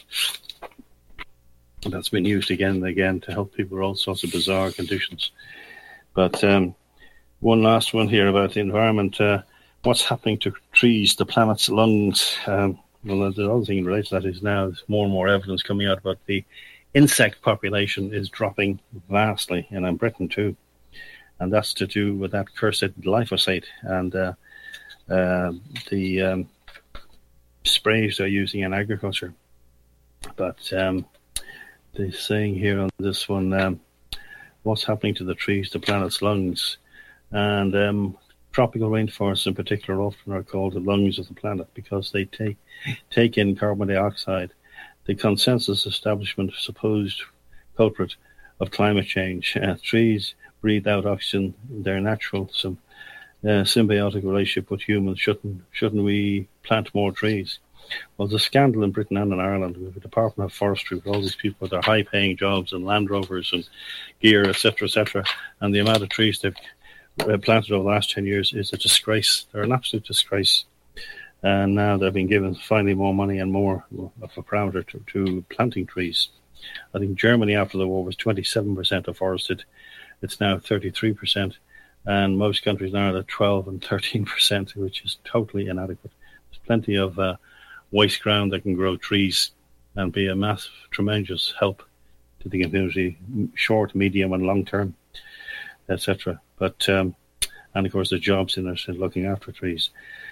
[SPEAKER 2] That's been used again and again to help people with all sorts of bizarre conditions. But um, one last one here about the environment. Uh, what's happening to trees, the planet's lungs? Um, well, the other thing related to that is now there's more and more evidence coming out about the insect population is dropping vastly, and in Britain too. And that's to do with that cursed glyphosate and uh, uh, the um, sprays they're using in agriculture. But um, they're saying here on this one, um, what's happening to the trees, the planet's lungs? And um, tropical rainforests in particular often are called the lungs of the planet because they take take in carbon dioxide. The consensus establishment supposed culprit of climate change. Uh, trees breathe out oxygen in their natural some, uh, symbiotic relationship with humans. Shouldn't, shouldn't we plant more trees? Well, there's a scandal in Britain and in Ireland with the Department of Forestry, with all these people with their high-paying jobs and Land Rovers and gear, et cetera, et cetera, and the amount of trees they've planted over the last ten years is a disgrace. They're an absolute disgrace. And now they've been given finally more money and more of a parameter to, to planting trees. I think Germany after the war was twenty-seven percent afforested. It's now thirty-three percent. And most countries now are at twelve and thirteen percent, which is totally inadequate. There's plenty of uh, waste ground that can grow trees and be a massive, tremendous help to the community, short, medium, and long term, et cetera. But um, and of course, the jobs in it in looking after trees.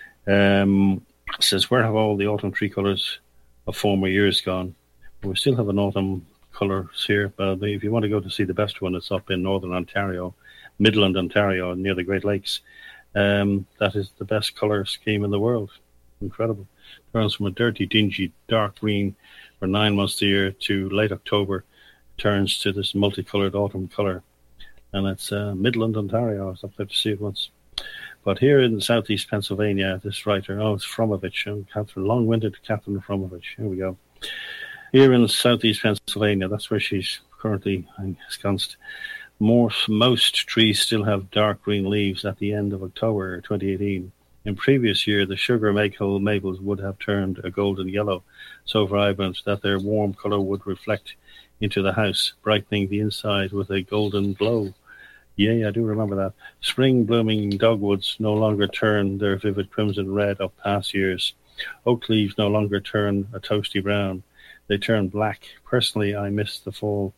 [SPEAKER 2] Um, says, where have all the autumn tree colours of former years gone? We still have an autumn colours here, but if you want to go to see the best one, it's up in northern Ontario, Midland, Ontario, near the Great Lakes. Um, that is the best colour scheme in the world. Incredible. Turns from a dirty, dingy, dark green for nine months a year to late October, turns to this multicoloured autumn colour. And it's uh, Midland, Ontario. I was up there to see it once. But here in southeast Pennsylvania, this writer, oh, it's Fromovich, oh, Catherine, long-winded Catherine Fromovich. Here we go. Here in southeast Pennsylvania, that's where she's currently ensconced. Most, most trees still have dark green leaves at the end of October twenty eighteen. In previous year, the sugar maple maples would have turned a golden yellow, so vibrant that their warm colour would reflect into the house, brightening the inside with a golden glow. Yeah, I do remember that. Spring blooming dogwoods no longer turn their vivid crimson red of past years. Oak leaves no longer turn a toasty brown. They turn black. Personally, I miss the fall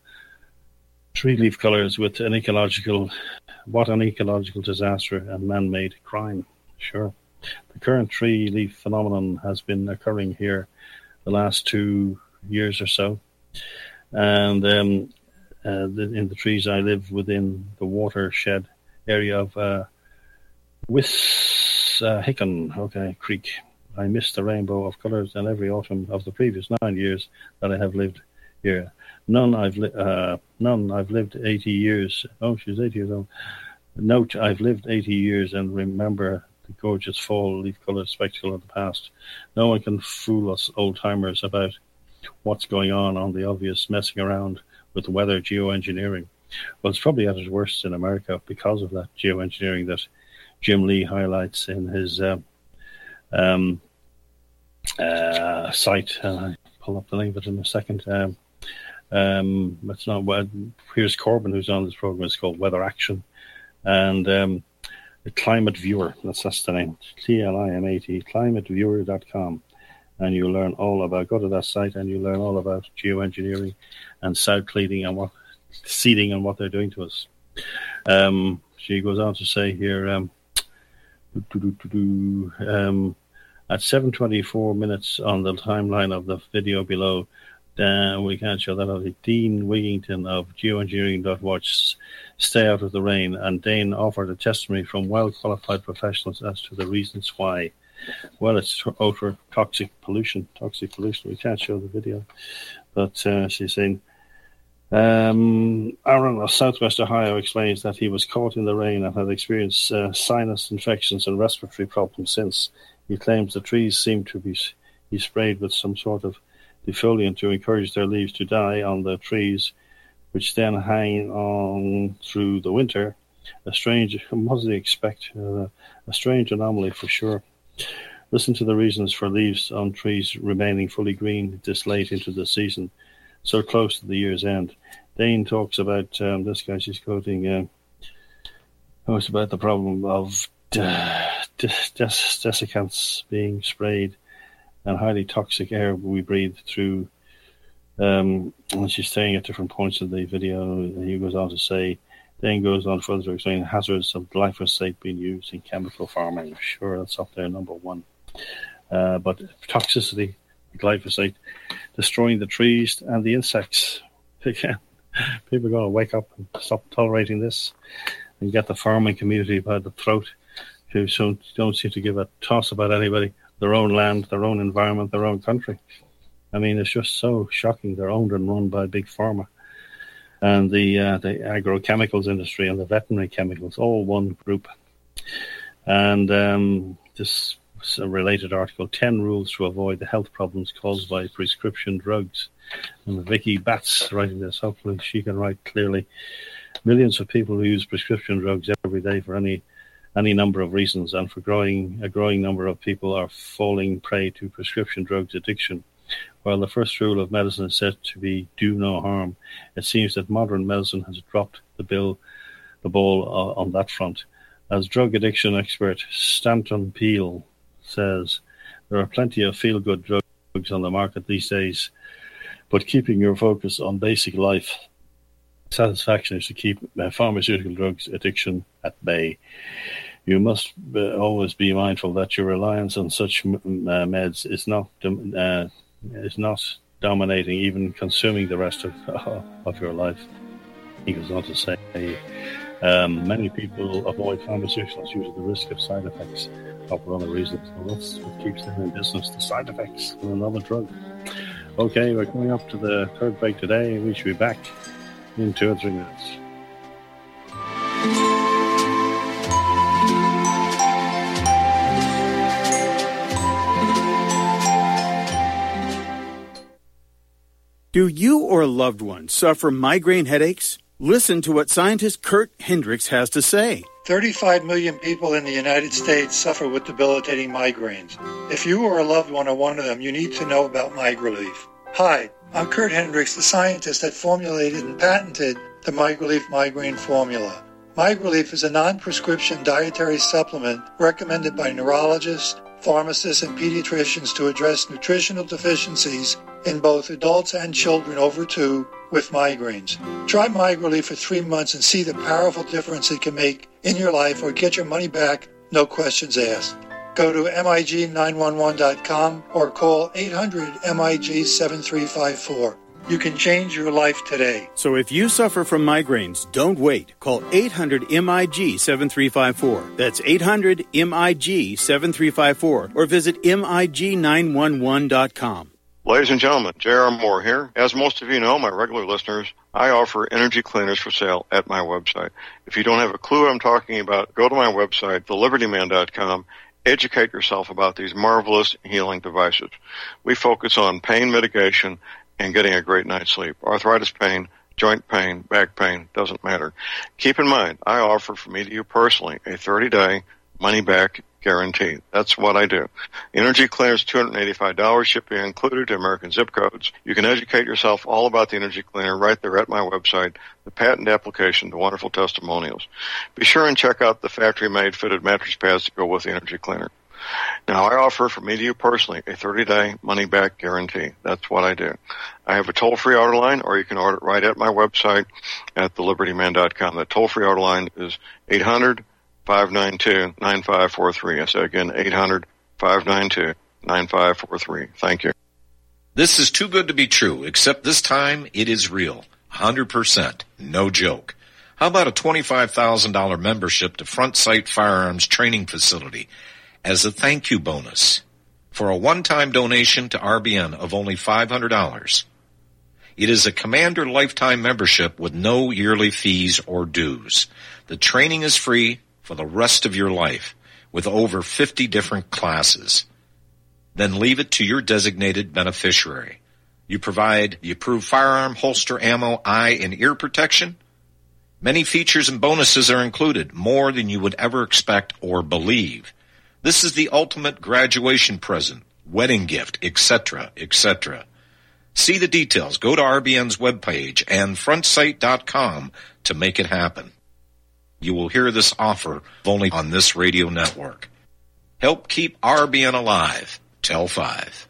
[SPEAKER 2] tree leaf colours with an ecological, what an ecological disaster and man-made crime. Sure. The current tree leaf phenomenon has been occurring here the last two years or so. And um, uh, the, in the trees I live within the watershed area of uh, Wissahickon, okay, Creek. I miss the rainbow of colours in every autumn of the previous nine years that I have lived here. None I've li- uh, none I've lived eighty years. Oh, she's eighty years old. Note, I've lived eighty years and remember the gorgeous fall leaf-coloured spectacle of the past. No one can fool us old-timers about what's going on on the obvious messing around with weather geoengineering. Well, it's probably at its worst in America because of that geoengineering that Jim Lee highlights in his uh, um, uh, site. And I'll pull up the name of it in a second. Um, um, it's not. Here's Corbin, who's on this program. It's called Weather Action. And um, the Climate Viewer, that's, that's the name, T L I M A T, climate viewer dot com. And you'll learn all about, go to that site and you'll learn all about geoengineering and south cleaning and what, seeding and what they're doing to us. Um, she goes on to say here, um, um, at seven twenty-four minutes on the timeline of the video below, Uh, we can't show that. Of Dean Wigington of geoengineering dot watch, stay out of the rain, and Dane offered a testimony from well-qualified professionals as to the reasons why. Well, it's ultra toxic pollution. Toxic pollution. We can't show the video, but uh, she's saying, um, Aaron of Southwest Ohio explains that he was caught in the rain and had experienced uh, sinus infections and respiratory problems since. He claims the trees seem to be he sprayed with some sort of defoliant to encourage their leaves to die on the trees, which then hang on through the winter. A strange, what did they expect? Uh, a strange anomaly for sure. Listen to the reasons for leaves on trees remaining fully green this late into the season, so close to the year's end. Dane talks about, um, this guy she's quoting, uh, oh, it's about the problem of uh, des- des- desiccants being sprayed and highly toxic air we breathe through. Um, and she's saying at different points of the video, he goes on to say, then goes on further to explain hazards of glyphosate being used in chemical farming. Sure, that's up there, number one. Uh, but toxicity, glyphosate, destroying the trees and the insects. Again, people are going to wake up and stop tolerating this and get the farming community by the throat, who don't seem to give a toss about anybody, their own land, their own environment, their own country. I mean, it's just so shocking. They're owned and run by Big Pharma and the uh, the agrochemicals industry and the veterinary chemicals, all one group. And um, this related article, ten Rules to Avoid the Health Problems Caused by Prescription Drugs. And Vicky Batts writing this, hopefully she can write clearly. Millions of people use prescription drugs every day for any any number of reasons, and for growing a growing number of people are falling prey to prescription drugs addiction. While the first rule of medicine is said to be do no harm, it seems that modern medicine has dropped the bill, the ball uh, on that front. As drug addiction expert Stanton Peel says, there are plenty of feel-good drugs on the market these days, but keeping your focus on basic life satisfaction is to keep uh, pharmaceutical drugs addiction at bay. You must uh, always be mindful that your reliance on such m- uh, meds is not uh, is not dominating, even consuming the rest of uh, of your life. He goes on to say, um, many people avoid pharmaceuticals due to the risk of side effects or for other reasons. Well, that's what keeps them in business, the side effects of another drug. Okay, we're coming up to the third break today. We should be back in two or three minutes.
[SPEAKER 9] Do you or a loved one suffer migraine headaches? Listen to what scientist Kurt Hendricks has to say.
[SPEAKER 10] thirty-five million people in the United States suffer with debilitating migraines. If you or a loved one are one of them, you need to know about MigraLief. Hi, I'm Kurt Hendricks, the scientist that formulated and patented the MigraLief migraine formula. MigraLief is a non-prescription dietary supplement recommended by neurologists, pharmacists, and pediatricians to address nutritional deficiencies in both adults and children over two with migraines. Try MigraLief for three months and see the powerful difference it can make in your life, or get your money back, no questions asked. Go to M I G nine one one dot com or call eight hundred M I G seven three five four. You can change your life today.
[SPEAKER 9] So if you suffer from migraines, don't wait. Call eight hundred M I G seven three five four. That's eight hundred M I G seven three five four, or visit M I G nine one one dot com.
[SPEAKER 11] Ladies and gentlemen, J R. Moore here. As most of you know, my regular listeners, I offer energy cleaners for sale at my website. If you don't have a clue what I'm talking about, go to my website, the liberty man dot com. Educate yourself about these marvelous healing devices. We focus on pain mitigation and getting a great night's sleep. Arthritis pain, joint pain, back pain, doesn't matter. Keep in mind, I offer from me to you personally a thirty-day money-back guarantee. That's what I do. Energy Cleaners, two hundred eighty-five dollars, shipping included to American zip codes. You can educate yourself all about the Energy Cleaner right there at my website, the patent application, the wonderful testimonials. Be sure and check out the factory-made fitted mattress pads to go with the Energy Cleaner. Now, I offer from me to you personally a thirty-day money-back guarantee. That's what I do. I have a toll-free order line, or you can order it right at my website at the liberty man dot com. The toll-free order line is eight hundred five nine two nine five four three. I say again, eight hundred five nine two nine five four three. Thank you.
[SPEAKER 3] This is too good to be true, except this time it is real. one hundred percent. No joke. How about a twenty-five thousand dollars membership to Front Sight Firearms Training Facility as a thank you bonus for a one-time donation to R B N of only five hundred dollars? It is a Commander lifetime membership with no yearly fees or dues. The training is free for the rest of your life with over fifty different classes. Then leave it to your designated beneficiary. You provide the approved firearm, holster, ammo, eye, and ear protection. Many features and bonuses are included, more than you would ever expect or believe. This is the ultimate graduation present, wedding gift, et cetera, et cetera. See the details. Go to R B N's webpage and front sight dot com to make it happen. You will hear this offer only on this radio network. Help keep R B N alive. Tell five.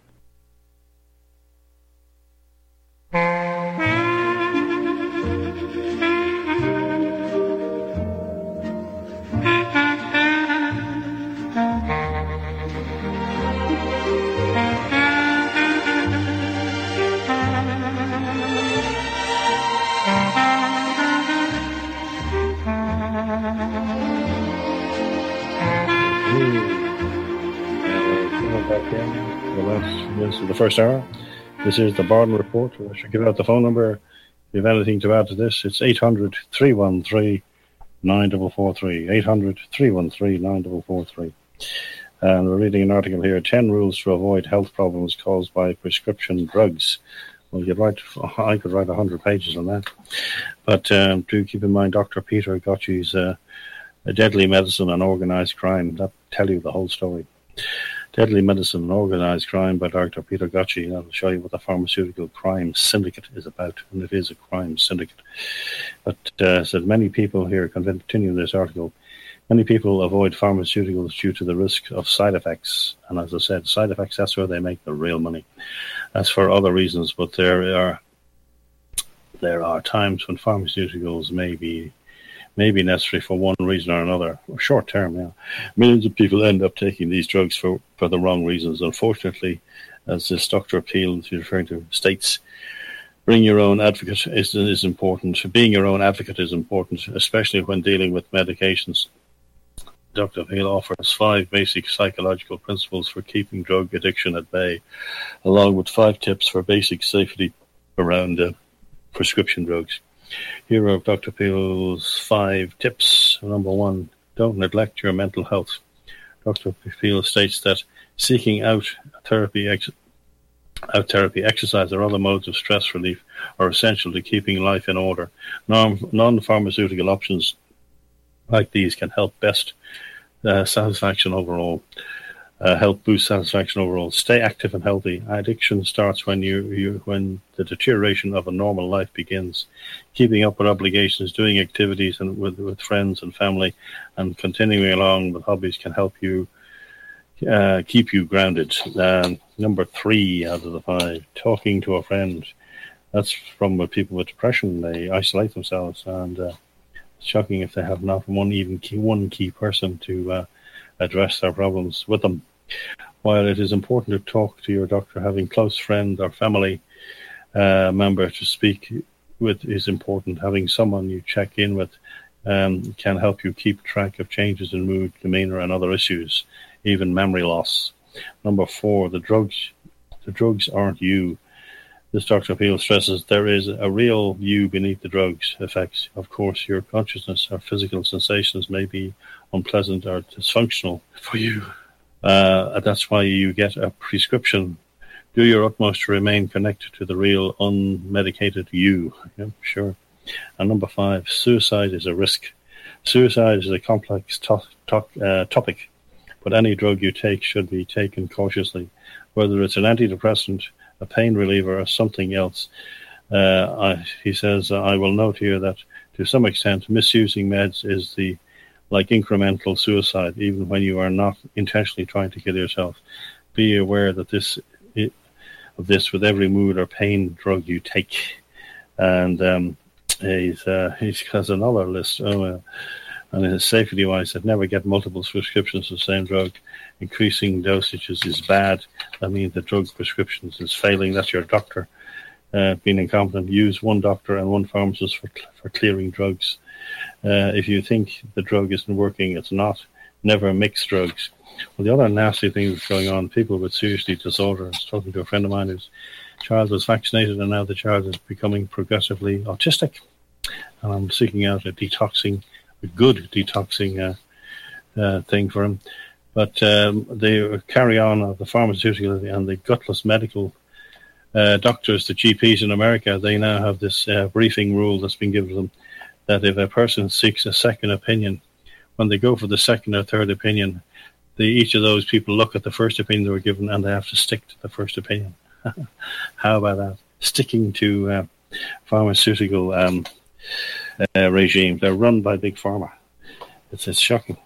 [SPEAKER 2] Back in the last minutes of the first hour. This is the Barden Report. I should give out the phone number. If you have anything to add to this, it's eight hundred three one three nine four four three. eight hundred three one three nine four four three. And we're reading an article here, ten rules to avoid health problems caused by prescription drugs. Well, you'd write, I could write one hundred pages on that. But um, do keep in mind Doctor Peter Gotchi's uh, Deadly Medicine and Organized Crime. That'll tell you the whole story. Deadly Medicine and Organized Crime by Doctor Peter Gotchi. That'll show you what the pharmaceutical crime syndicate is about, and it is a crime syndicate. But uh, said many people here, continuing this article, many people avoid pharmaceuticals due to the risk of side effects. And as I said, side effects, that's where they make the real money. As for other reasons, but there are there are times when pharmaceuticals may be, may be necessary for one reason or another, or short term. Yeah. Millions of people end up taking these drugs for, for the wrong reasons. Unfortunately, as this Doctor Peel is referring to, states, bring your own advocate is, is important. Being your own advocate is important, especially when dealing with medications. Doctor Peel offers five basic psychological principles for keeping drug addiction at bay, along with five tips for basic safety around uh, prescription drugs. Here are Doctor Peel's five tips. Number one, don't neglect your mental health. Doctor Peel states that seeking out therapy, ex- out therapy, exercise, or other modes of stress relief are essential to keeping life in order. Non- non-pharmaceutical options like these can help best uh, satisfaction overall, uh, help boost satisfaction overall. Stay active and healthy. Addiction starts when you, you when the deterioration of a normal life begins. Keeping up with obligations, doing activities and with, with friends and family, and continuing along with hobbies can help you uh, keep you grounded. Uh, number three out of the five, talking to a friend. That's from with people with depression. They isolate themselves, and uh, shocking if they have not one even key, one key person to uh, address their problems with them. While it is important to talk to your doctor, having close friend or family uh, member to speak with is important. Having someone you check in with um, can help you keep track of changes in mood, demeanor, and other issues, even memory loss. Number four, the drugs. The drugs aren't you. This Doctor Peel stresses there is a real you beneath the drugs effects. Of course, your consciousness or physical sensations may be unpleasant or dysfunctional for you. Uh, that's why you get a prescription. Do your utmost to remain connected to the real unmedicated you. Yeah, sure. And number five, suicide is a risk. Suicide is a complex to- to- uh, topic, but any drug you take should be taken cautiously, whether it's an antidepressant, a pain reliever, or something else. Uh, I, he says, I will note here that to some extent, misusing meds is the like incremental suicide, even when you are not intentionally trying to kill yourself. Be aware that this it, of this with every mood or pain drug you take. And um, he's uh, he has another list. Oh, uh, and his safety wise, that never get multiple prescriptions of the same drug. Increasing dosages is bad. That means the drug prescriptions is failing. That's your doctor uh, being incompetent. Use one doctor and one pharmacist for for clearing drugs. Uh, if you think the drug isn't working, it's not. Never mix drugs. Well, the other nasty thing that's going on, people with serious disorder. I was talking to a friend of mine whose child was vaccinated, and now the child is becoming progressively autistic. And I'm seeking out a detoxing, a good detoxing uh, uh, thing for him. But um, they carry on uh, the pharmaceutical and the gutless medical uh, doctors, the G Ps in America. They now have this uh, briefing rule that's been given them that if a person seeks a second opinion, when they go for the second or third opinion, the, each of those people look at the first opinion they were given and they have to stick to the first opinion. How about that? Sticking to uh, pharmaceutical um, uh, regime. They're run by Big Pharma. It's, it's shocking.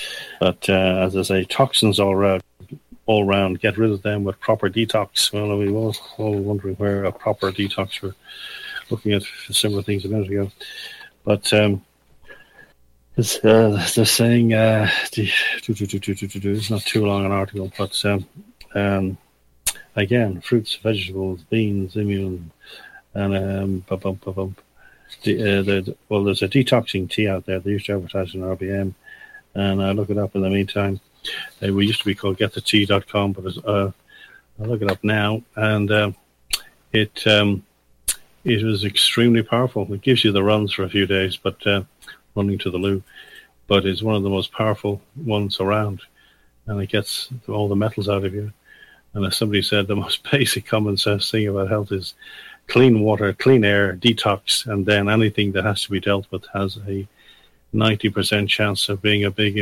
[SPEAKER 2] But uh, as I say, toxins all around, all round, get rid of them with proper detox. Well, we were all wondering where a proper detox, we're looking at similar things a minute ago. But um, it's, uh, they're saying, uh, the, it's not too long an article, but um, um, again, fruits, vegetables, beans, immune, and um, bump, bump, bump, bump. The, uh, the, well, there's a detoxing tea out there. They used to advertise in R B M, and I look it up in the meantime. Uh, we used to be called get the tea dot com, but uh, I look it up now, and uh, it um, it was extremely powerful. It gives you the runs for a few days, but uh, running to the loo, but it's one of the most powerful ones around. and it gets all the metals out of you. And as somebody said, the most basic common sense thing about health is clean water, clean air, detox, and then anything that has to be dealt with has a ninety percent chance of being a big